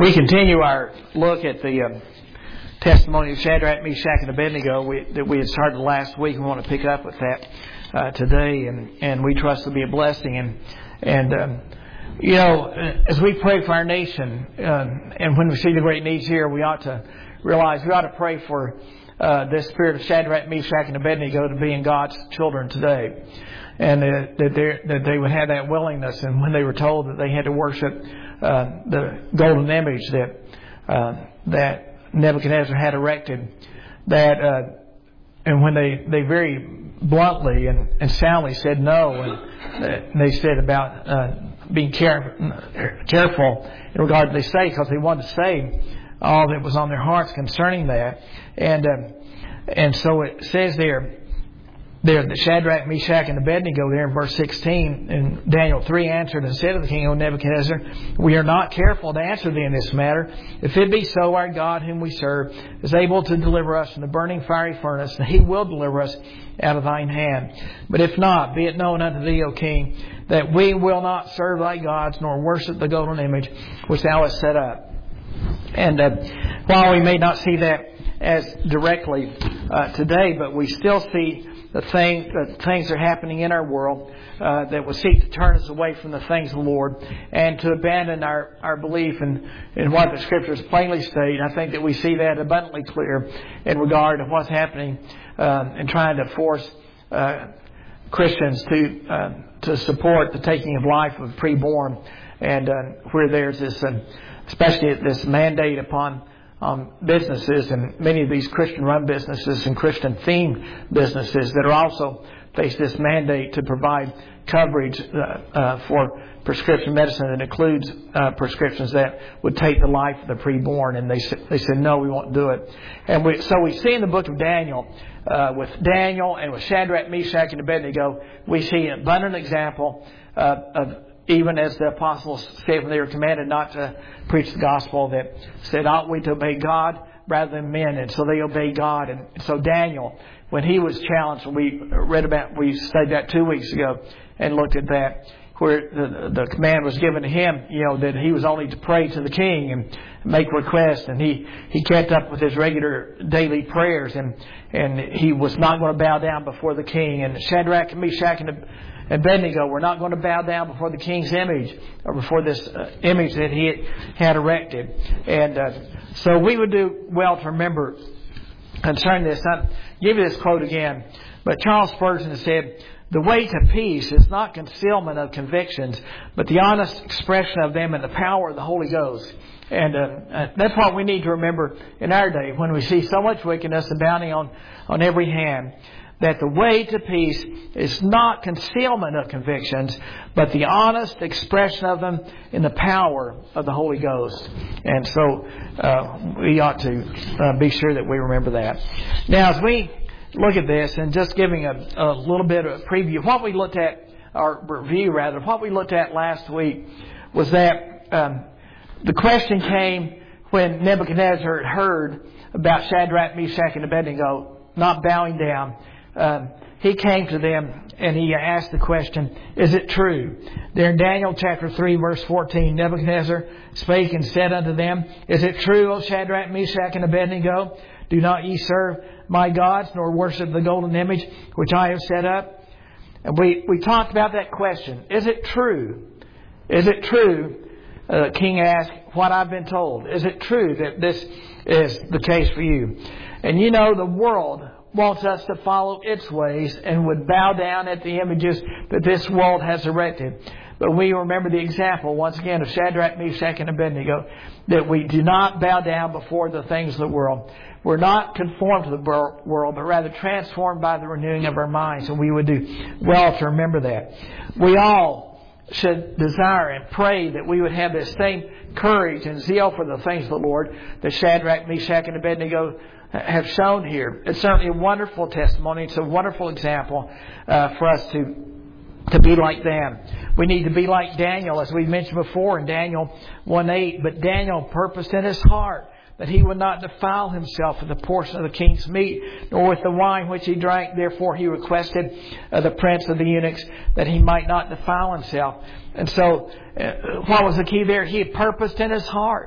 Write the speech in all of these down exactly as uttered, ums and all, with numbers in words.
We continue our look at the uh, testimony of Shadrach, Meshach, and Abednego we, that we had started last week. We want to pick up with that uh, today, and, and we trust it'll be a blessing. And, and um, you know, as we pray for our nation, um, and when we see the great needs here, we ought to realize we ought to pray for uh, this spirit of Shadrach, Meshach, and Abednego to be in God's children today. And uh, that, that they would have that willingness. And when they were told that they had to worship uh, the golden image that uh, that Nebuchadnezzar had erected, that uh, and when they, they very bluntly and, and soundly said no, and uh, they said about uh, being care, careful in regard to what they say, because they wanted to say all that was on their hearts concerning that. And uh, and so it says there. There, the Shadrach, Meshach, and Abednego there in verse sixteen, and Daniel three answered and said to the king, O Nebuchadnezzar, we are not careful to answer thee in this matter. If it be so, our God whom we serve is able to deliver us from the burning fiery furnace, and he will deliver us out of thine hand. But if not, be it known unto thee, O king, that we will not serve thy gods, nor worship the golden image which thou hast set up. And uh, while we may not see that as directly uh, today, but we still see the thing, the things that are happening in our world uh, that will seek to turn us away from the things of the Lord and to abandon our, our belief in, in what the Scriptures plainly state. I think that we see that abundantly clear in regard to what's happening uh, and trying to force uh, Christians to uh, to support the taking of life of preborn, and uh, where there's this, uh, especially this mandate upon Um, businesses, and many of these Christian-run businesses and Christian-themed businesses that are also face this mandate to provide coverage uh, uh, for prescription medicine that includes uh, prescriptions that would take the life of the preborn. And they they said no, we won't do it. And we, so we see in the book of Daniel, uh, with Daniel and with Shadrach, Meshach, and Abednego, we see an abundant example uh, of. Even as the apostles said when they were commanded not to preach the gospel, that said, ought we to obey God rather than men? And so they obeyed God. And so Daniel, when he was challenged, and we read about, we studied that two weeks ago and looked at that, where the, the command was given to him, you know, that he was only to pray to the king and make requests. And he, he kept up with his regular daily prayers, and, and he was not going to bow down before the king. And Shadrach, Meshach, and Abednego were not going to bow down before the king's image, or before this uh, image that he had erected. And uh, so we would do well to remember concerning this. I'll give you this quote again. But Charles Spurgeon said, the way to peace is not concealment of convictions, but the honest expression of them in the power of the Holy Ghost. And uh, that's what we need to remember in our day when we see so much wickedness abounding on, on every hand. That the way to peace is not concealment of convictions, but the honest expression of them in the power of the Holy Ghost. And so uh, we ought to uh, be sure that we remember that. Now, as we look at this, and just giving a, a little bit of a preview, what we looked at, or review rather, what we looked at last week was that um, the question came when Nebuchadnezzar had heard about Shadrach, Meshach, and Abednego not bowing down. Um, he came to them and he asked the question, is it true? There in Daniel chapter three, verse fourteen, Nebuchadnezzar spake and said unto them, is it true, O Shadrach, Meshach, and Abednego? Do not ye serve my gods, nor worship the golden image which I have set up? And we, we talked about that question. Is it true? Is it true? Uh, the king asked, what I've been told. Is it true that this is the case for you? And you know, the world wants us to follow its ways and would bow down at the images that this world has erected. But we remember the example, once again, of Shadrach, Meshach, and Abednego, that we do not bow down before the things of the world. We're not conformed to the world, but rather transformed by the renewing of our minds. And we would do well to remember that. We all should desire and pray that we would have this same courage and zeal for the things of the Lord that Shadrach, Meshach, and Abednego have shown here. It's certainly a wonderful testimony. It's a wonderful example uh, for us to to be like them. We need to be like Daniel, as we mentioned before in Daniel one eight. But Daniel purposed in his heart that he would not defile himself with the portion of the king's meat, nor with the wine which he drank. Therefore he requested uh, the prince of the eunuchs that he might not defile himself. And so uh, what was the key there? He had purposed in his heart.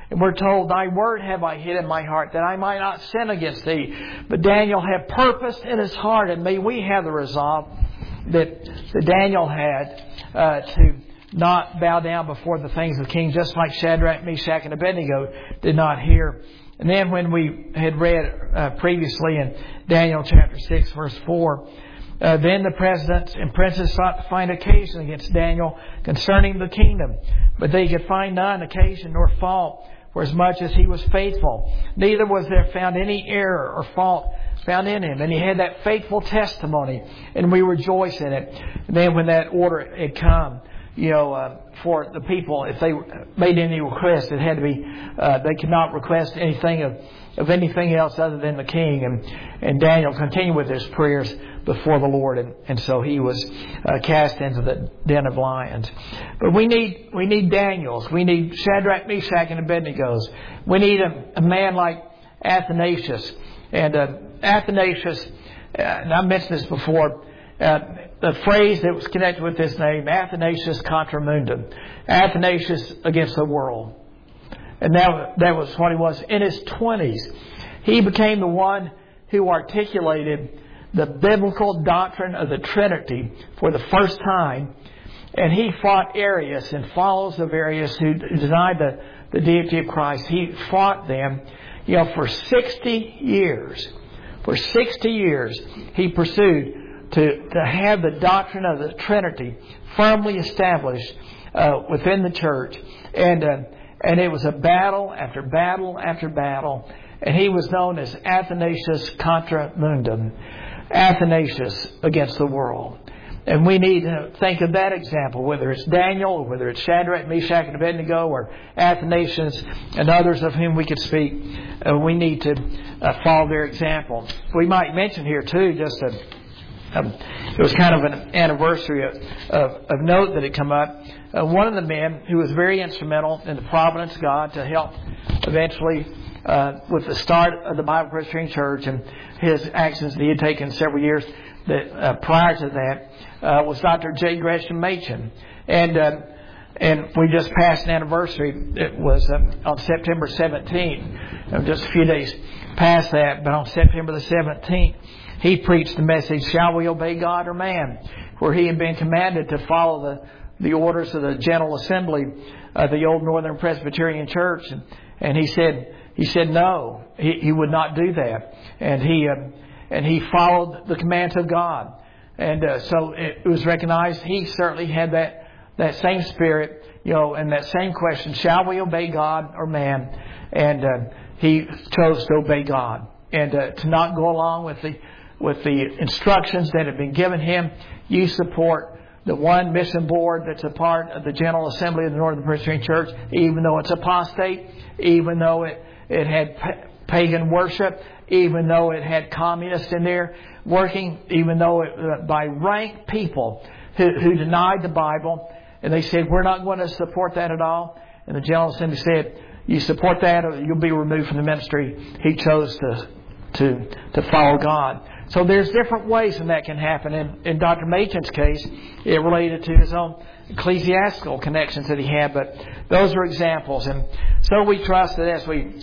And we're told, Thy word have I hid in my heart, that I might not sin against Thee. But Daniel had purpose in his heart, and may we have the resolve that, that Daniel had uh, to not bow down before the things of the king, just like Shadrach, Meshach, and Abednego did not hear. And then when we had read uh, previously in Daniel chapter six, verse four, uh, then the presidents and princes sought to find occasion against Daniel concerning the kingdom, but they could find none occasion nor fault, for as much as he was faithful. Neither was there found any error or fault found in him. And he had that faithful testimony, and we rejoice in it. And then when that order had come, you know, uh, for the people, if they made any request, it had to be, uh, they could not request anything of, of anything else other than the king. And, and Daniel continued with his prayers before the Lord, and, and so he was uh, cast into the den of lions. But we need we need Daniels. We need Shadrach, Meshach, and Abednego's. We need a, a man like Athanasius. And uh, Athanasius, uh, and I mentioned this before, uh, the phrase that was connected with his name, Athanasius contra mundum, Athanasius against the world. And that, that was what he was. In his twenties, he became the one who articulated the biblical doctrine of the Trinity for the first time. And he fought Arius and followers of Arius who denied the, the deity of Christ. He fought them, you know, for sixty years. For sixty years, he pursued to, to have the doctrine of the Trinity firmly established uh, within the church. And, uh, and it was a battle after battle after battle. And he was known as Athanasius contra mundum. Athanasius against the world. And we need to think of that example, whether it's Daniel, or whether it's Shadrach, Meshach, and Abednego, or Athanasius and others of whom we could speak. Uh, we need to uh, follow their example. We might mention here too, just a, um, it was kind of an anniversary of, of, of note that had come up. Uh, one of the men who was very instrumental in the providence of God to help eventually uh, with the start of the Bible Presbyterian Church and his actions that he had taken several years that uh, prior to that uh, was Doctor J. Gresham Machen. And uh, and we just passed an anniversary. It was uh, on September seventeenth. Uh, just a few days past that, but on September the seventeenth, he preached the message, Shall We Obey God or Man? Where he had been commanded to follow the, the orders of the General Assembly of the Old Northern Presbyterian Church. And, and he said, he said no, he, he would not do that. And he uh, and he followed the commands of God. And uh, so it was recognized he certainly had that, that same spirit, you know, and that same question, shall we obey God or man? And uh, he chose to obey God and uh, to not go along with the with the instructions that have been given him. You support the one mission board that's a part of the General Assembly of the Northern Presbyterian Church, even though it's apostate, even though it, it had pa- pagan worship, even though it had communists in there working, even though it, uh, by rank people who, who denied the Bible, and they said, we're not going to support that at all. And the General Assembly said, you support that or you'll be removed from the ministry. He chose to to to follow God. So there's different ways that that can happen. In, in Doctor Machen's case, it related to his own ecclesiastical connections that he had, but those are examples. And so we trust that as we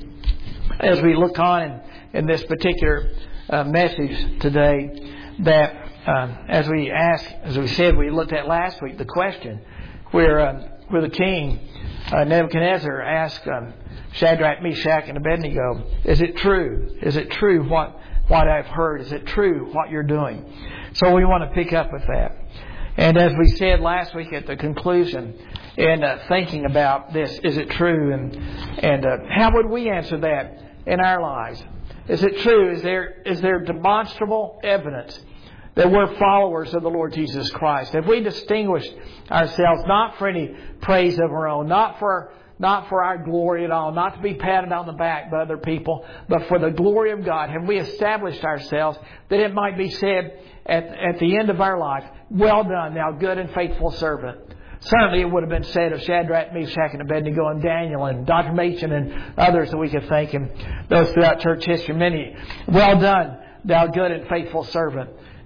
as we look on in, in this particular uh, message today, that uh, as we ask, as we said, we looked at last week, the question where uh, where the king uh, Nebuchadnezzar asked um, Shadrach, Meshach, and Abednego, is it true? Is it true what what I've heard? Is it true what you're doing? So we want to pick up with that. And as we said last week at the conclusion, in uh, thinking about this, is it true? And and uh, how would we answer that in our lives? Is it true? Is there is there demonstrable evidence that we're followers of the Lord Jesus Christ? Have we distinguished ourselves not for any praise of our own, not for not for our glory at all, not to be patted on the back by other people, but for the glory of God? Have we established ourselves that it might be said at, at the end of our life, well done, thou good and faithful servant? Certainly it would have been said of Shadrach, Meshach, and Abednego, and Daniel, and Doctor Machen, and others that we could think, and those throughout church history, many, well done, thou good and faithful servant.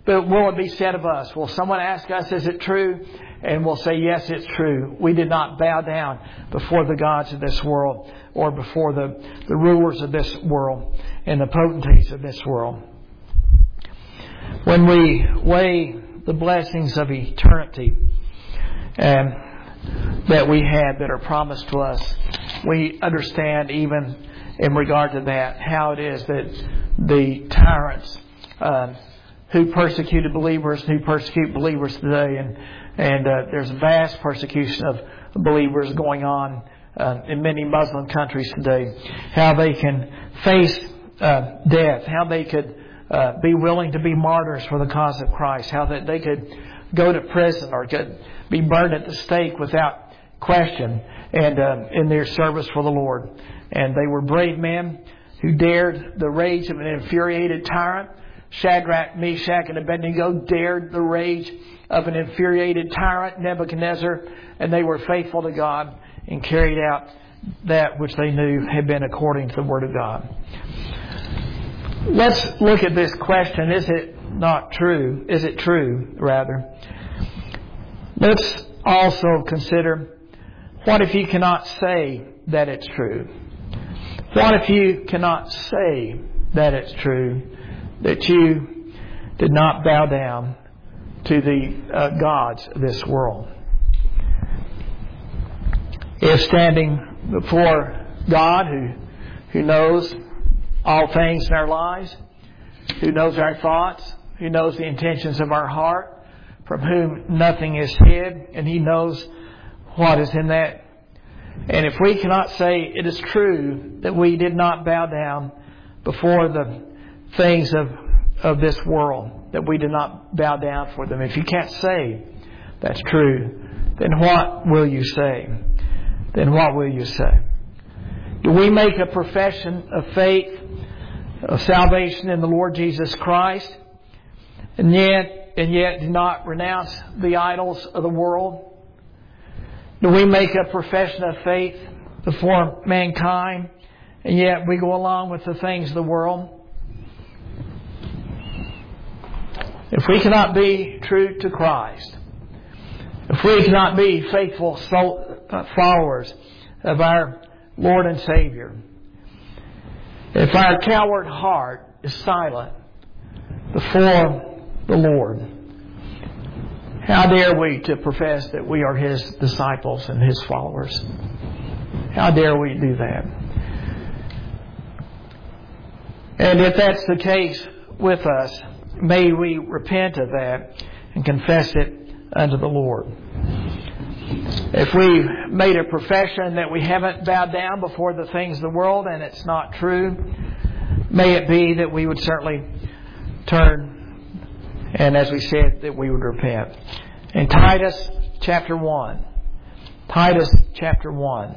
But will it be said of us? Will someone ask us, is it true? And we'll say, yes, it's true. We did not bow down before the gods of this world or before the, the rulers of this world and the potentates of this world. When we weigh the blessings of eternity um, that we have that are promised to us, we understand even in regard to that how it is that the tyrants uh, who persecuted believers, who persecute believers today, and and uh, there's a vast persecution of believers going on uh, in many Muslim countries today. How they can face uh, death, how they could uh, be willing to be martyrs for the cause of Christ, how that they could go to prison or could be burned at the stake without question, and uh, in their service for the Lord. And they were brave men who dared the rage of an infuriated tyrant. Shadrach, Meshach, and Abednego dared the rage of an infuriated tyrant, Nebuchadnezzar, and they were faithful to God and carried out that which they knew had been according to the Word of God. Let's look at this question. Is it not true? Is it true, rather? Let's also consider, what if you cannot say that it's true? What if you cannot say that it's true, that you did not bow down to the uh, gods of this world? If standing before God, who who knows all things in our lives, who knows our thoughts, who knows the intentions of our heart, from whom nothing is hid, and He knows what is in that. And if we cannot say it is true that we did not bow down before the things of, of this world, that we did not bow down for them, if you can't say that's true, then what will you say? Then what will you say? Do we make a profession of faith, of salvation in the Lord Jesus Christ, and yet, and yet do not renounce the idols of the world? Do we make a profession of faith before mankind, and yet we go along with the things of the world? If we cannot be true to Christ, if we cannot be faithful followers of our Lord and Savior, if our coward heart is silent before the Lord, how dare we to profess that we are His disciples and His followers? How dare we do that? And if that's the case with us, may we repent of that and confess it unto the Lord. If we've made a profession that we haven't bowed down before the things of the world and it's not true, may it be that we would certainly turn, and as we said, that we would repent. In Titus chapter one, Titus chapter one,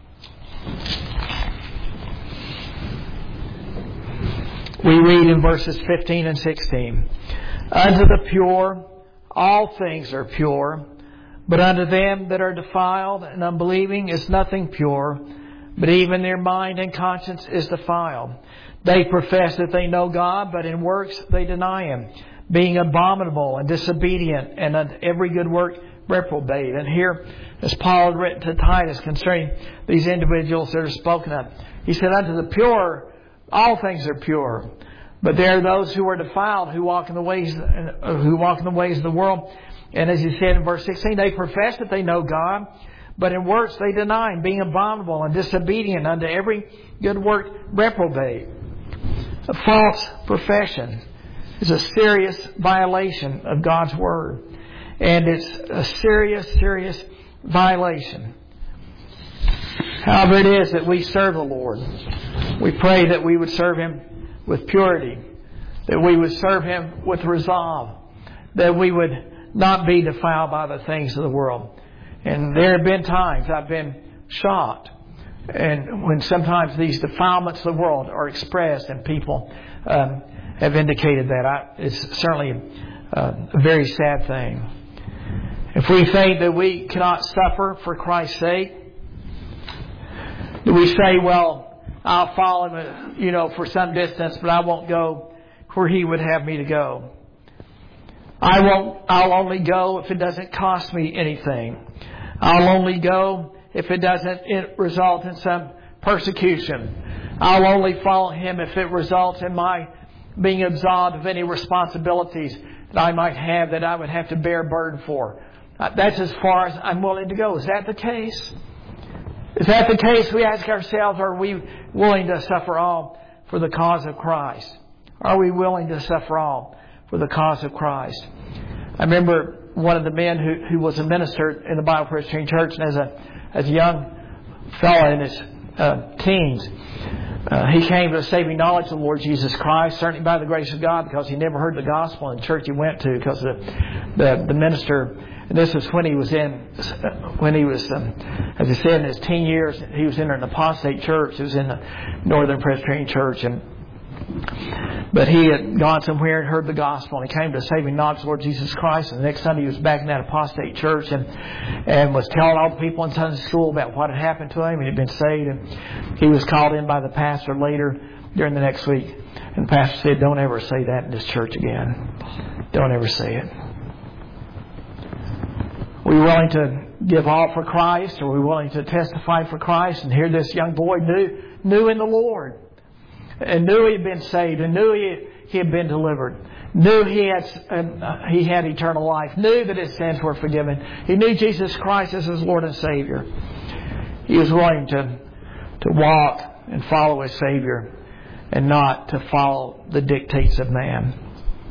we read in verses fifteen and sixteen, unto the pure all things are pure, but unto them that are defiled and unbelieving is nothing pure, but even their mind and conscience is defiled. They profess that they know God, but in works they deny Him, being abominable and disobedient, and unto every good work reprobate. And here, as Paul had written to Titus concerning these individuals that are spoken of, he said, unto the pure all things are pure, but there are those who are defiled, who walk in the ways who walk in the ways of the world. And as he said in verse sixteen, they profess that they know God, but in works they deny Him, being abominable and disobedient, unto every good work reprobate. A false profession is a serious violation of God's Word. And it's a serious, serious violation. However it is that we serve the Lord, we pray that we would serve Him with purity, that we would serve Him with resolve, that we would not be defiled by the things of the world. And there have been times I've been shocked, and when sometimes these defilements of the world are expressed, and people um, have indicated that, I, it's certainly uh, a very sad thing. If we think that we cannot suffer for Christ's sake, do we say, well, I'll follow Him, you know, for some distance, but I won't go where He would have me to go? I won't, I'll only go if it doesn't cost me anything. I'll only go if it doesn't result in some persecution. I'll only follow Him if it results in my being absolved of any responsibilities that I might have that I would have to bear burden for. That's as far as I'm willing to go. Is that the case? Is that the case? We ask ourselves, are we willing to suffer all for the cause of Christ? Are we willing to suffer all for the cause of Christ? I remember one of the men who, who was a minister in the Bible Presbyterian Church, and as a as a young fellow in his uh, teens, uh, he came to a saving knowledge of the Lord Jesus Christ, certainly by the grace of God, because he never heard the gospel in the church he went to, because the the, the minister. And this was when he was in, when he was, um, as I said, in his teen years, he was in an apostate church. He was in the Northern Presbyterian Church, and but he had gone somewhere and heard the gospel, and he came to saving knowledge of the Lord Jesus Christ. And the next Sunday he was back in that apostate church, and and was telling all the people in Sunday school about what had happened to him. He had been saved, and he was called in by the pastor later during the next week. And the pastor said, "Don't ever say that in this church again. Don't ever say it." Are we willing to give all for Christ? Are we willing to testify for Christ? And here this young boy knew knew in the Lord, and knew he had been saved, and knew he, he had been delivered, knew he had uh, he had eternal life, knew that his sins were forgiven. He knew Jesus Christ as his Lord and Savior. He was willing to to walk and follow his Savior, and not to follow the dictates of man.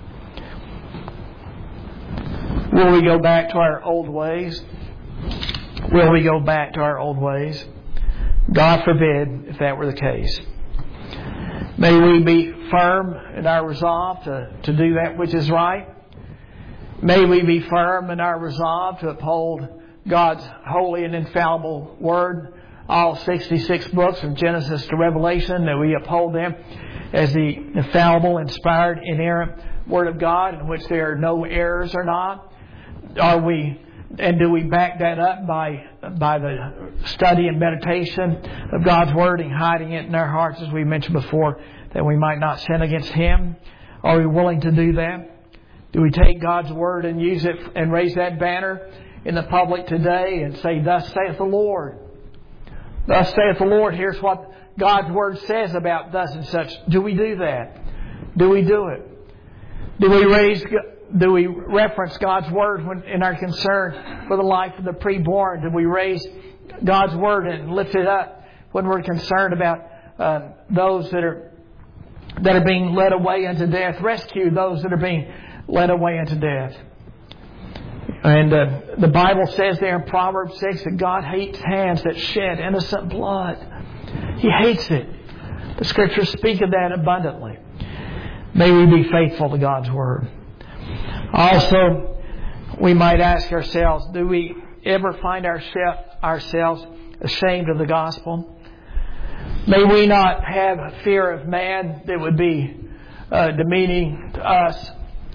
Will we go back to our old ways? Will we go back to our old ways? God forbid if that were the case. May we be firm in our resolve to, to do that which is right. May we be firm in our resolve to uphold God's holy and infallible Word. All sixty-six books from Genesis to Revelation, that we uphold them as the infallible, inspired, inerrant Word of God, in which there are no errors or not. Are we, and do we back that up by by the study and meditation of God's Word and hiding it in our hearts, as we mentioned before, that we might not sin against Him? Are we willing to do that? Do we take God's Word and use it and raise that banner in the public today and say, "Thus saith the Lord. Thus saith the Lord. Here's what God's Word says about thus and such." Do we do that? Do we do it? Do we raise... Do we reference God's Word when, in our concern for the life of the preborn? Do we raise God's Word and lift it up when we're concerned about uh, those that are that are being led away unto death? Rescue those that are being led away unto death. And uh, the Bible says there in Proverbs six that God hates hands that shed innocent blood. He hates it. The Scriptures speak of that abundantly. May we be faithful to God's Word. Also, we might ask ourselves, do we ever find ourselves ashamed of the gospel? May we not have a fear of man that would be uh, demeaning to us.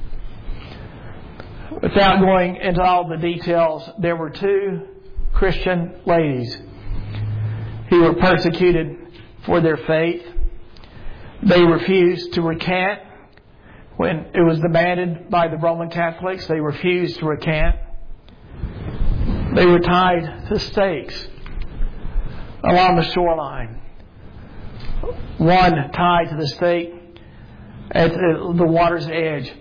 Without going into all the details, there were two Christian ladies who were persecuted for their faith. They refused to recant. When it was demanded by the Roman Catholics, they refused to recant. They were tied to stakes along the shoreline. One tied to the stake at the water's edge,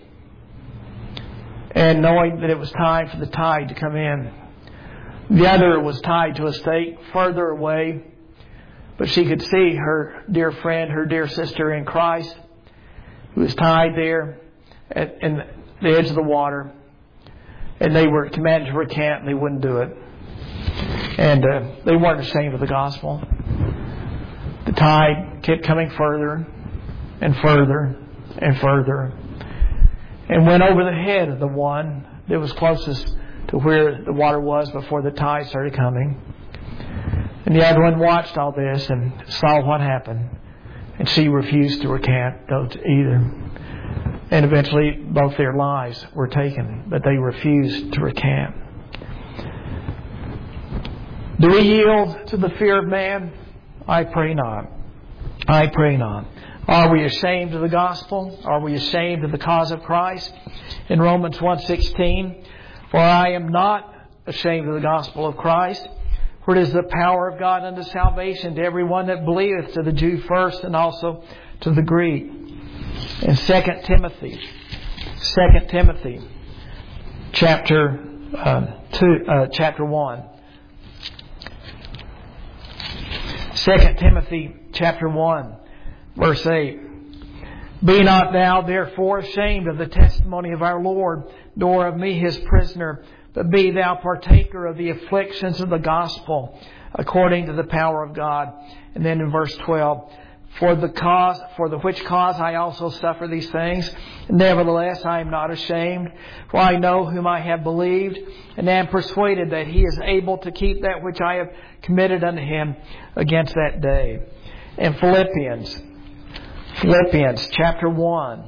and knowing that it was time for the tide to come in. The other was tied to a stake further away, but she could see her dear friend, her dear sister in Christ, who was tied there at in the edge of the water, and they were commanded to recant, and they wouldn't do it. And uh, they weren't ashamed of the gospel. The tide kept coming further and further and further, and went over the head of the one that was closest to where the water was before the tide started coming. And the other one watched all this and saw what happened. And she refused to recant either. And eventually both their lives were taken, but they refused to recant. Do we yield to the fear of man? I pray not. I pray not. Are we ashamed of the gospel? Are we ashamed of the cause of Christ? In Romans one sixteen, for I am not ashamed of the gospel of Christ, for it is the power of God unto salvation to everyone that believeth, to the Jew first and also to the Greek. In Second Timothy, Second Timothy, chapter uh, two, uh, chapter one. Second Timothy, chapter one, verse eight. Be not thou therefore ashamed of the testimony of our Lord, nor of me his prisoner, but be thou partaker of the afflictions of the gospel, according to the power of God. And then in verse twelve, For the cause, for the which cause I also suffer these things. Nevertheless, I am not ashamed, for I know whom I have believed, and am persuaded that he is able to keep that which I have committed unto him against that day. In Philippians, Philippians chapter one,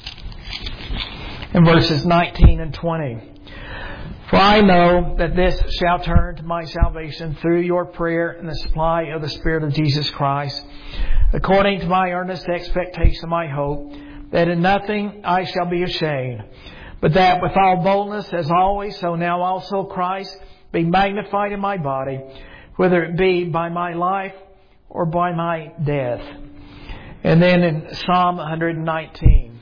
in verses nineteen and twenty. For I know that this shall turn to my salvation through your prayer and the supply of the Spirit of Jesus Christ, according to my earnest expectation, my hope, that in nothing I shall be ashamed, but that with all boldness, as always, so now also Christ be magnified in my body, whether it be by my life or by my death. And then in Psalm one nineteen,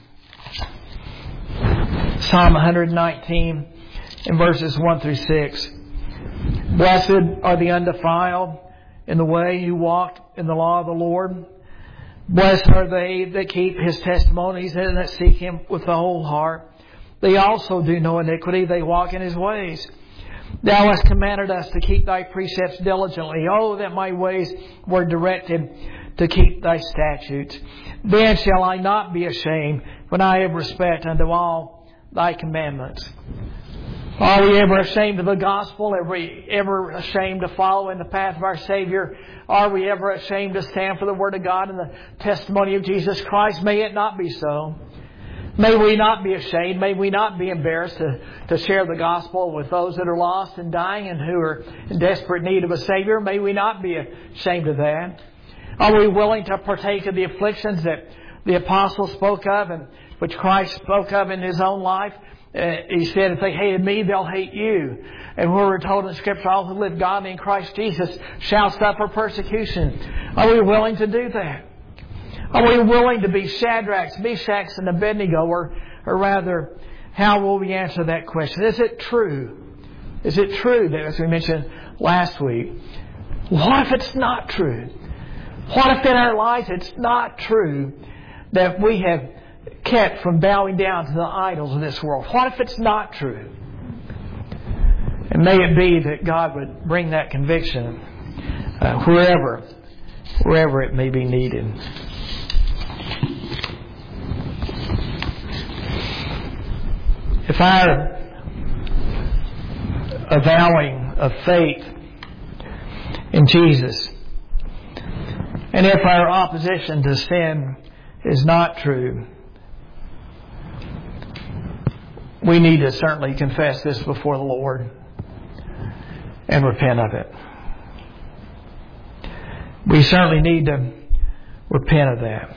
Psalm one nineteen, in verses one through six. Blessed are the undefiled in the way who walk in the law of the Lord. Blessed are they that keep his testimonies and that seek him with the whole heart. They also do no iniquity. They walk in his ways. Thou hast commanded us to keep thy precepts diligently. Oh, that my ways were directed to keep thy statutes. Then shall I not be ashamed when I have respect unto all thy commandments. Are we ever ashamed of the gospel? Are we ever ashamed to follow in the path of our Savior? Are we ever ashamed to stand for the Word of God and the testimony of Jesus Christ? May it not be so. May we not be ashamed. May we not be embarrassed to, to share the gospel with those that are lost and dying and who are in desperate need of a Savior. May we not be ashamed of that. Are we willing to partake of the afflictions that the apostle spoke of and which Christ spoke of in his own life? Uh, he said, if they hated me, they'll hate you. And we're told in Scripture, all who live godly in Christ Jesus shall suffer persecution. Are we willing to do that? Are we willing to be Shadrachs, Meshachs, and Abednego? Or, or rather, how will we answer that question? Is it true? Is it true that, as we mentioned last week, what if it's not true? What if in our lives it's not true that we have kept from bowing down to the idols of this world? What if it's not true? And may it be that God would bring that conviction uh, wherever, wherever it may be needed. If our avowing of faith in Jesus, and if our opposition to sin is not true, we need to certainly confess this before the Lord and repent of it. We certainly need to repent of that.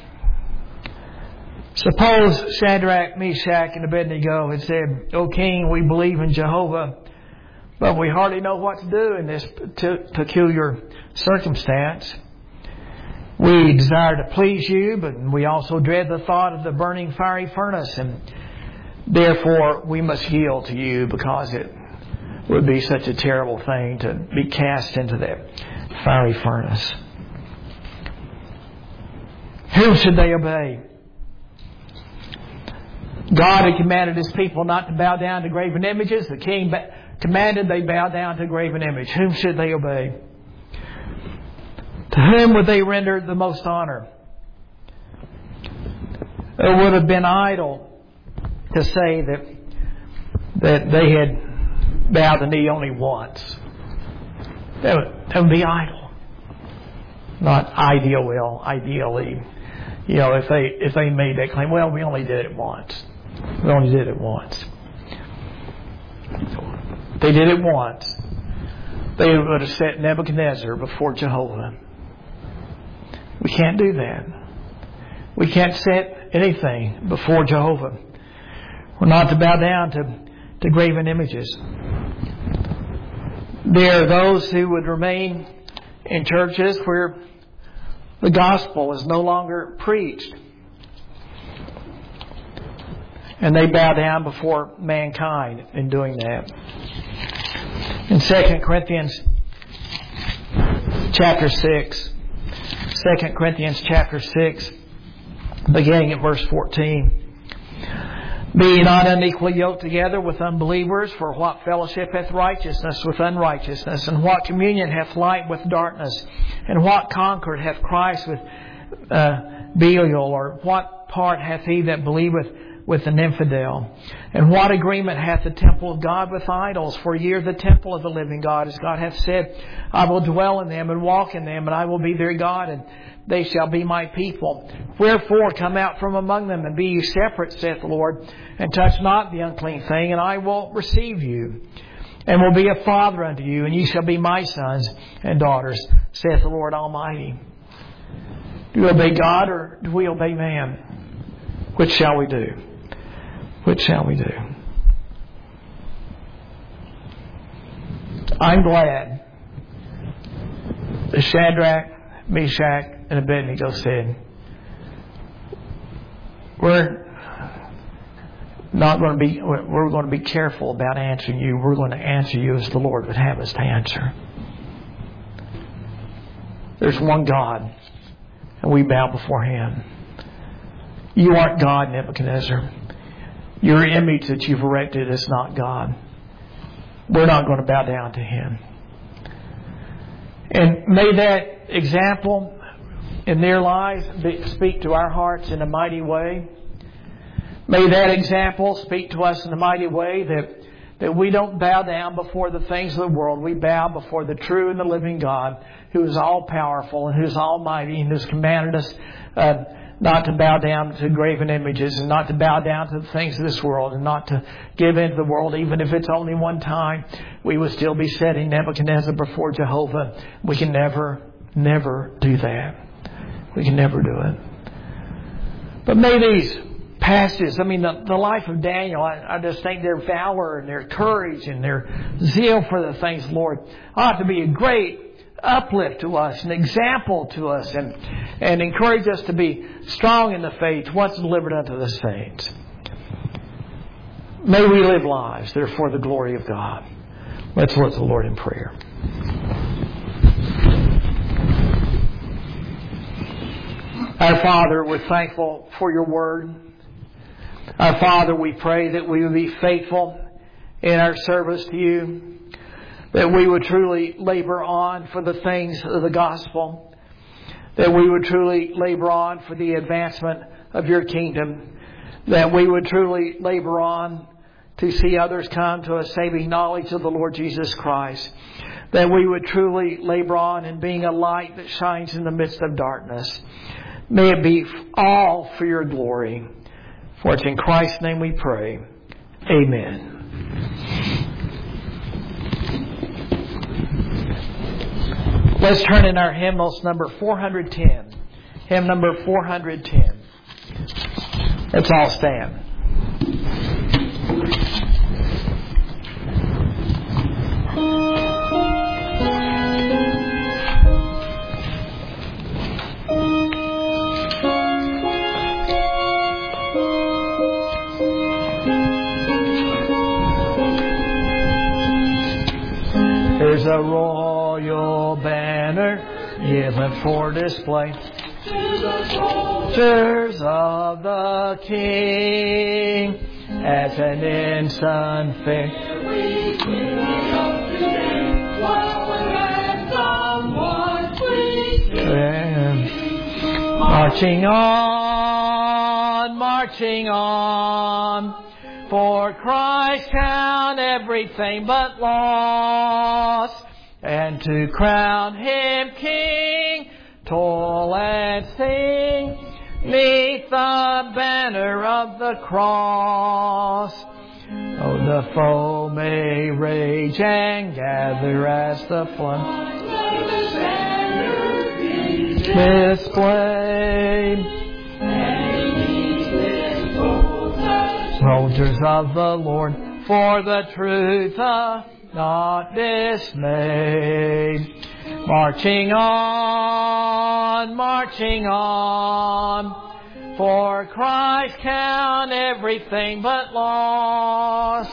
Suppose Shadrach, Meshach, and Abednego had said, O King, we believe in Jehovah, but we hardly know what to do in this peculiar circumstance. We desire to please you, but we also dread the thought of the burning fiery furnace, and therefore we must yield to you because it would be such a terrible thing to be cast into that fiery furnace. Whom should they obey? God had commanded His people not to bow down to graven images. The king ba- commanded they bow down to a graven image. Whom should they obey? To whom would they render the most honor? It would have been idle to say that that they had bowed the knee only once. That would, that would be idle. Not ideal, well, ideally. You know, if they if they made that claim, well, we only did it once. We only did it once. They did it once. They would have set Nebuchadnezzar before Jehovah. We can't do that. We can't set anything before Jehovah. We're not to bow down to, to graven images. There are those who would remain in churches where the gospel is no longer preached. And they bow down before mankind in doing that. In Second Corinthians chapter six, Second Corinthians chapter six, beginning at verse fourteen. Be ye not unequally yoked together with unbelievers, for what fellowship hath righteousness with unrighteousness? And what communion hath light with darkness? And what concord hath Christ with uh, Belial? Or what part hath he that believeth with an infidel? And what agreement hath the temple of God with idols? For ye are the temple of the living God, as God hath said, I will dwell in them and walk in them, and I will be their God, and they shall be my people. Wherefore come out from among them, and be ye separate, saith the Lord, and touch not the unclean thing, and I will receive you, and will be a father unto you, and ye shall be my sons and daughters, saith the Lord Almighty. Do we obey God, or do we obey man? Which shall we do? Which shall we do? I'm glad that Shadrach, Meshach, and Abednego said, we're not going to be, we're going to be careful about answering you. We're going to answer you as the Lord would have us to answer. There's one God, and we bow before Him. You aren't God, Nebuchadnezzar. Your image that you've erected is not God. We're not going to bow down to Him. And may that example in their lives be, speak to our hearts in a mighty way. May that example speak to us in a mighty way that, that we don't bow down before the things of the world. We bow before the true and the living God, who is all powerful and who is almighty and who has commanded us uh, not to bow down to graven images, and not to bow down to the things of this world, and not to give in to the world. Even if it's only one time, we would still be setting Nebuchadnezzar before Jehovah. We can never, never do that. We can never do it. But may these passages, I mean, the, the life of Daniel, I, I just think their valor and their courage and their zeal for the things of the Lord ought to be a great uplift to us, an example to us, and, and encourage us to be strong in the faith once delivered unto the saints. May we live lives that are for the glory of God. Let's look to the Lord in prayer. Our Father, we're thankful for your word. Our Father, we pray that we would be faithful in our service to you, that we would truly labor on for the things of the gospel, that we would truly labor on for the advancement of your kingdom, that we would truly labor on to see others come to a saving knowledge of the Lord Jesus Christ, that we would truly labor on in being a light that shines in the midst of darkness. May it be all for your glory. For it's in Christ's name we pray. Amen. Let's turn in our hymnals, number four hundred ten. Hymn number four hundred ten. Let's all stand. There's a royal banner given for display, soldiers of the King, as an ensign fair. Marching on, marching on, for Christ count everything but loss, and to crown Him King, toil and sing, neath the banner of the cross. Oh, the foe may rage and gather as the flood. displayed. Soldiers of the Lord, for the truth are not dismayed. Marching on, marching on, for Christ count everything but loss.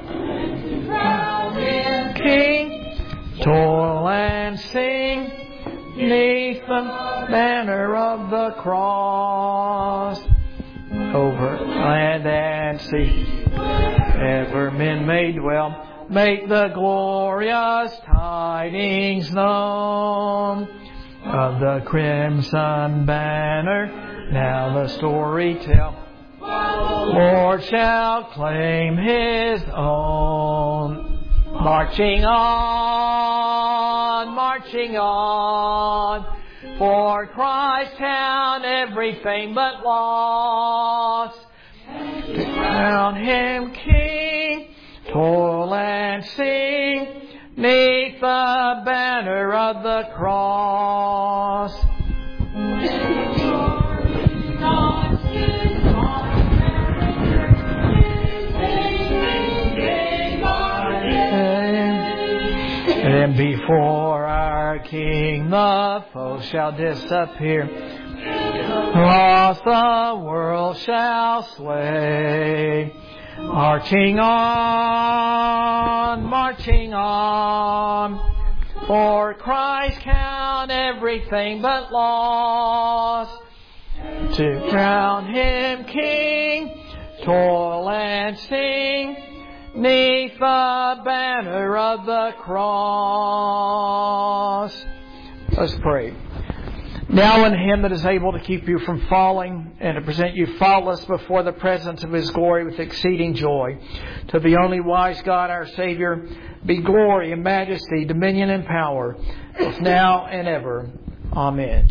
King, toil and sing, neath the banner of the cross. Over land and sea, ever men may dwell, make the glorious tidings known of the crimson banner. Now the story tell, Lord shall claim His own. Marching on, marching on, for Christ count everything but loss. To crown Him King, toil and sing, neath the banner of the cross. And before our King the foe shall disappear, lost the world shall slay. Marching on, marching on, for Christ count everything but loss. To crown Him King, toil and sing, neath the banner of the cross. Let's pray. Now unto Him that is able to keep you from falling and to present you faultless before the presence of His glory with exceeding joy, to the only wise God our Savior, be glory and majesty, dominion and power, both now and ever. Amen.